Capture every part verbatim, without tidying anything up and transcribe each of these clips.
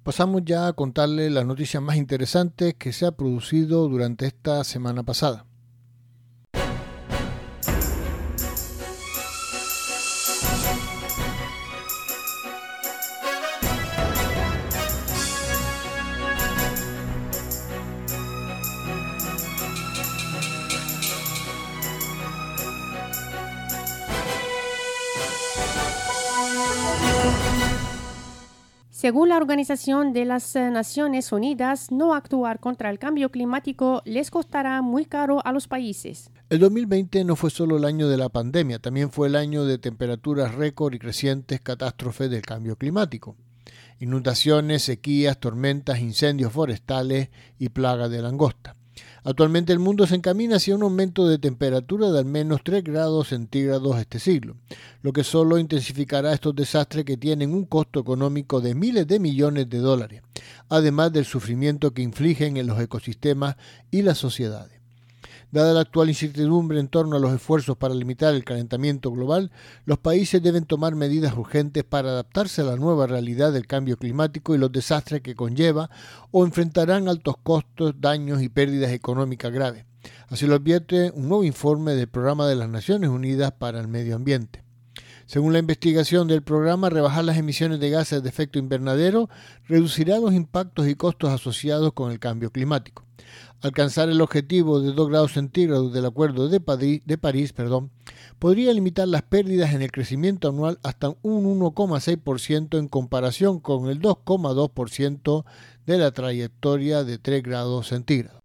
Pasamos ya a contarles las noticias más interesantes que se ha producido durante esta semana pasada. Según la Organización de las Naciones Unidas, no actuar contra el cambio climático les costará muy caro a los países. El dos mil veinte no fue solo el año de la pandemia, también fue el año de temperaturas récord y crecientes catástrofes del cambio climático. Inundaciones, sequías, tormentas, incendios forestales y plagas de langosta. Actualmente el mundo se encamina hacia un aumento de temperatura de al menos tres grados centígrados este siglo, lo que solo intensificará estos desastres que tienen un costo económico de miles de millones de dólares, además del sufrimiento que infligen en los ecosistemas y las sociedades. Dada la actual incertidumbre en torno a los esfuerzos para limitar el calentamiento global, los países deben tomar medidas urgentes para adaptarse a la nueva realidad del cambio climático y los desastres que conlleva, o enfrentarán altos costos, daños y pérdidas económicas graves. Así lo advierte un nuevo informe del Programa de las Naciones Unidas para el Medio Ambiente. Según la investigación del programa, rebajar las emisiones de gases de efecto invernadero reducirá los impactos y costos asociados con el cambio climático. Alcanzar el objetivo de dos grados centígrados del Acuerdo de París, de París perdón, podría limitar las pérdidas en el crecimiento anual hasta un uno coma seis por ciento en comparación con el dos coma dos por ciento de la trayectoria de tres grados centígrados.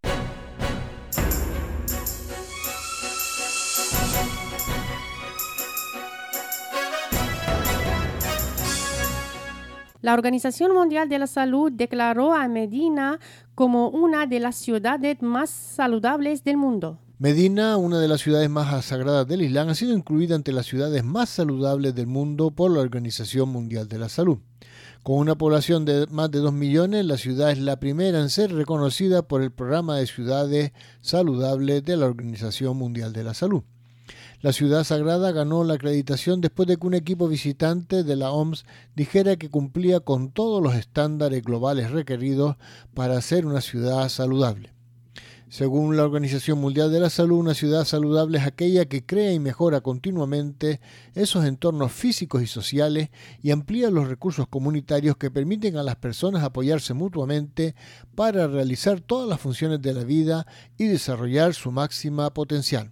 La Organización Mundial de la Salud declaró a Medina como una de las ciudades más saludables del mundo. Medina, una de las ciudades más sagradas del Islam, ha sido incluida entre las ciudades más saludables del mundo por la Organización Mundial de la Salud. Con una población de más de dos millones, la ciudad es la primera en ser reconocida por el Programa de Ciudades Saludables de la Organización Mundial de la Salud. La ciudad sagrada ganó la acreditación después de que un equipo visitante de la O M S dijera que cumplía con todos los estándares globales requeridos para ser una ciudad saludable. Según la Organización Mundial de la Salud, una ciudad saludable es aquella que crea y mejora continuamente esos entornos físicos y sociales y amplía los recursos comunitarios que permiten a las personas apoyarse mutuamente para realizar todas las funciones de la vida y desarrollar su máxima potencial.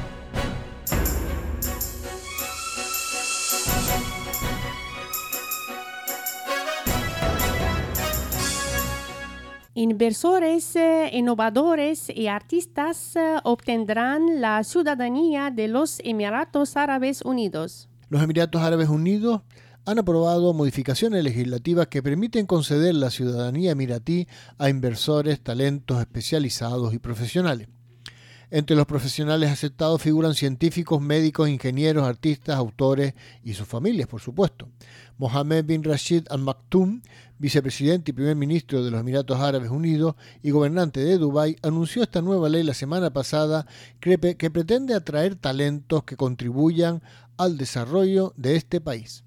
Inversores, eh, innovadores y artistas eh, obtendrán la ciudadanía de los Emiratos Árabes Unidos. Los Emiratos Árabes Unidos han aprobado modificaciones legislativas que permiten conceder la ciudadanía emiratí a inversores, talentos especializados y profesionales. Entre los profesionales aceptados figuran científicos, médicos, ingenieros, artistas, autores y sus familias, por supuesto. Mohammed bin Rashid Al Maktoum, vicepresidente y primer ministro de los Emiratos Árabes Unidos y gobernante de Dubái, anunció esta nueva ley la semana pasada que, que pretende atraer talentos que contribuyan al desarrollo de este país.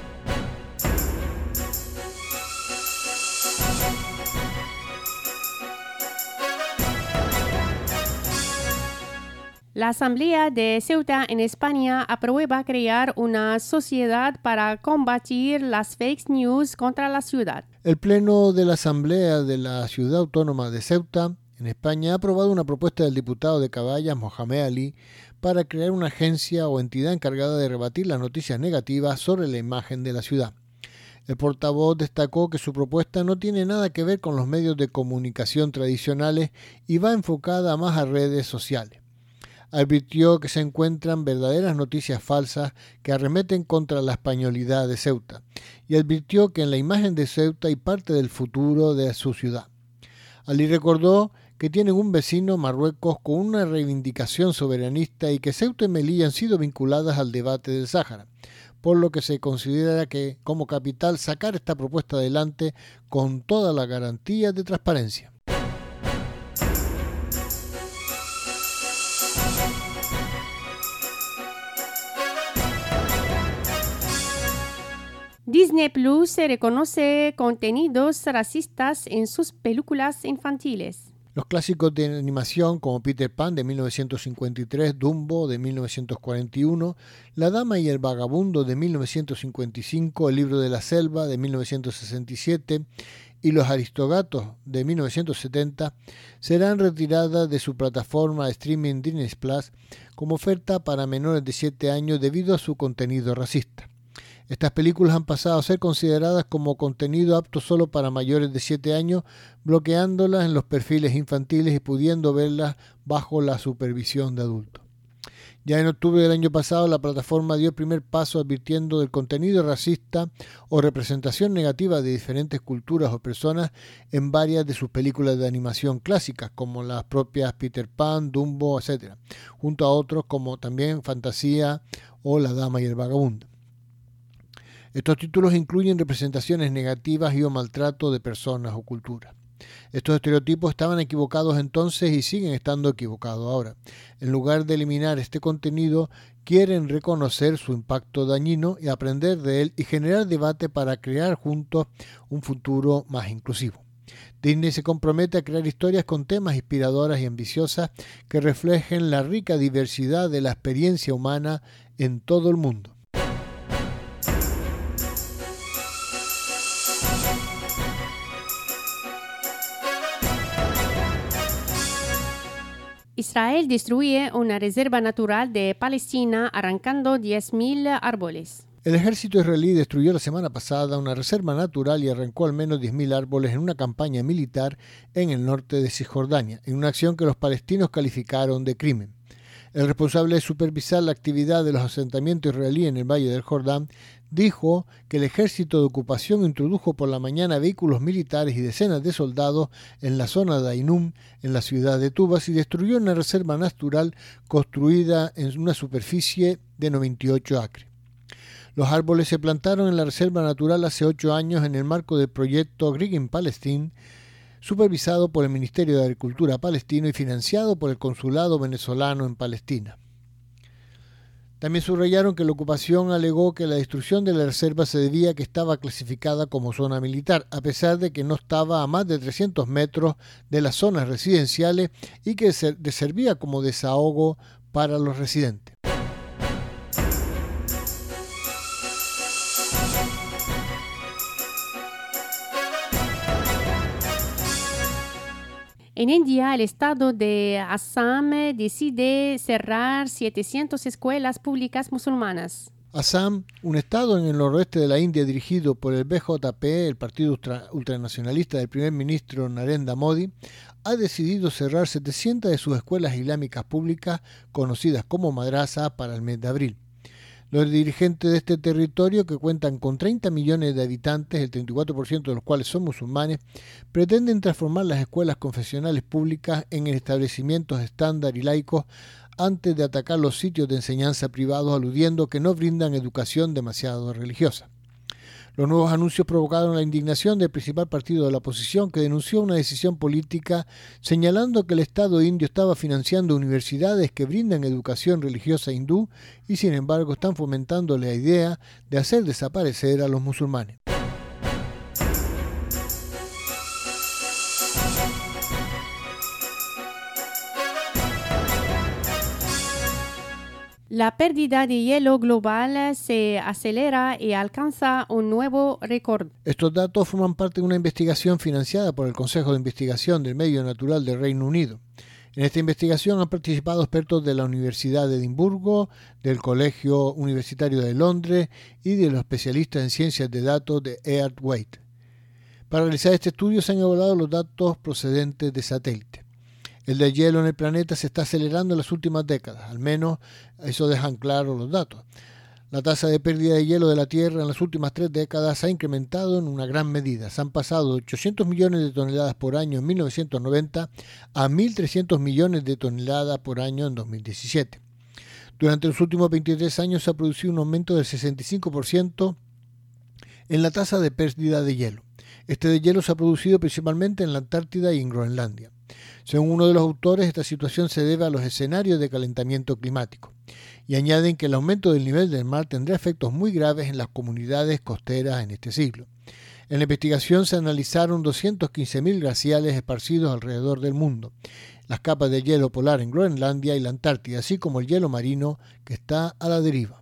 La Asamblea de Ceuta en España aprueba crear una sociedad para combatir las fake news contra la ciudad. El Pleno de la Asamblea de la Ciudad Autónoma de Ceuta en España ha aprobado una propuesta del diputado de Caballas, Mohamed Ali, para crear una agencia o entidad encargada de rebatir las noticias negativas sobre la imagen de la ciudad. El portavoz destacó que su propuesta no tiene nada que ver con los medios de comunicación tradicionales y va enfocada más a redes sociales. Advirtió que se encuentran verdaderas noticias falsas que arremeten contra la españolidad de Ceuta y advirtió que en la imagen de Ceuta hay parte del futuro de su ciudad. Ali recordó que tienen un vecino, Marruecos, con una reivindicación soberanista y que Ceuta y Melilla han sido vinculadas al debate del Sáhara, por lo que se considera que como capital sacar esta propuesta adelante con toda la garantía de transparencia. Disney Plus reconoce contenidos racistas en sus películas infantiles. Los clásicos de animación como Peter Pan de mil novecientos cincuenta y tres, Dumbo de mil novecientos cuarenta y uno, La Dama y el Vagabundo de mil novecientos cincuenta y cinco, El Libro de la Selva de mil novecientos sesenta y siete y Los Aristogatos de mil novecientos setenta serán retiradas de su plataforma de streaming Disney Plus como oferta para menores de siete años debido a su contenido racista. Estas películas han pasado a ser consideradas como contenido apto solo para mayores de siete años, bloqueándolas en los perfiles infantiles y pudiendo verlas bajo la supervisión de adultos. Ya en octubre del año pasado, la plataforma dio el primer paso advirtiendo del contenido racista o representación negativa de diferentes culturas o personas en varias de sus películas de animación clásicas, como las propias Peter Pan, Dumbo, etcétera, junto a otros como también Fantasía o La Dama y el Vagabundo. Estos títulos incluyen representaciones negativas y o maltrato de personas o culturas. Estos estereotipos estaban equivocados entonces y siguen estando equivocados ahora. En lugar de eliminar este contenido, quieren reconocer su impacto dañino y aprender de él y generar debate para crear juntos un futuro más inclusivo. Disney se compromete a crear historias con temas inspiradoras y ambiciosas que reflejen la rica diversidad de la experiencia humana en todo el mundo. Israel destruye una reserva natural de Palestina arrancando diez mil árboles. El ejército israelí destruyó la semana pasada una reserva natural y arrancó al menos diez mil árboles en una campaña militar en el norte de Cisjordania, en una acción que los palestinos calificaron de crimen. El responsable de supervisar la actividad de los asentamientos israelíes en el Valle del Jordán dijo que el ejército de ocupación introdujo por la mañana vehículos militares y decenas de soldados en la zona de Ainum, en la ciudad de Tubas, y destruyó una reserva natural construida en una superficie de noventa y ocho acres. Los árboles se plantaron en la reserva natural hace ocho años en el marco del proyecto Green Palestine, supervisado por el Ministerio de Agricultura palestino y financiado por el Consulado venezolano en Palestina. También subrayaron que la ocupación alegó que la destrucción de la reserva se debía a que estaba clasificada como zona militar, a pesar de que no estaba a más de trescientos metros de las zonas residenciales y que servía como desahogo para los residentes. En India, el estado de Assam decide cerrar setecientas escuelas públicas musulmanas. Assam, un estado en el noroeste de la India dirigido por el B J P, el partido ultra, ultranacionalista del primer ministro Narendra Modi, ha decidido cerrar setecientas de sus escuelas islámicas públicas, conocidas como madrasa, para el mes de abril. Los dirigentes de este territorio, que cuentan con treinta millones de habitantes, el treinta y cuatro por ciento de los cuales son musulmanes, pretenden transformar las escuelas confesionales públicas en establecimientos estándar y laicos antes de atacar los sitios de enseñanza privados, aludiendo que no brindan educación demasiado religiosa. Los nuevos anuncios provocaron la indignación del principal partido de la oposición, que denunció una decisión política señalando que el Estado indio estaba financiando universidades que brindan educación religiosa hindú y sin embargo están fomentando la idea de hacer desaparecer a los musulmanes. La pérdida de hielo global se acelera y alcanza un nuevo récord. Estos datos forman parte de una investigación financiada por el Consejo de Investigación del Medio Natural del Reino Unido. En esta investigación han participado expertos de la Universidad de Edimburgo, del Colegio Universitario de Londres y de los especialistas en ciencias de datos de Earthweight. Para realizar este estudio se han evaluado los datos procedentes de satélites. El deshielo en el planeta se está acelerando en las últimas décadas, al menos eso dejan claro los datos. La tasa de pérdida de hielo de la Tierra en las últimas tres décadas ha incrementado en una gran medida. Se han pasado de ochocientos millones de toneladas por año en mil novecientos noventa a mil trescientos millones de toneladas por año en dos mil diecisiete. Durante los últimos veintitrés años se ha producido un aumento del sesenta y cinco por ciento en la tasa de pérdida de hielo. Este deshielo se ha producido principalmente en la Antártida y en Groenlandia. Según uno de los autores, esta situación se debe a los escenarios de calentamiento climático. y añaden que el aumento del nivel del mar tendrá efectos muy graves en las comunidades costeras en este siglo. En la investigación se analizaron doscientos quince mil glaciales esparcidos alrededor del mundo, las capas de hielo polar en Groenlandia y la Antártida, así como el hielo marino que está a la deriva.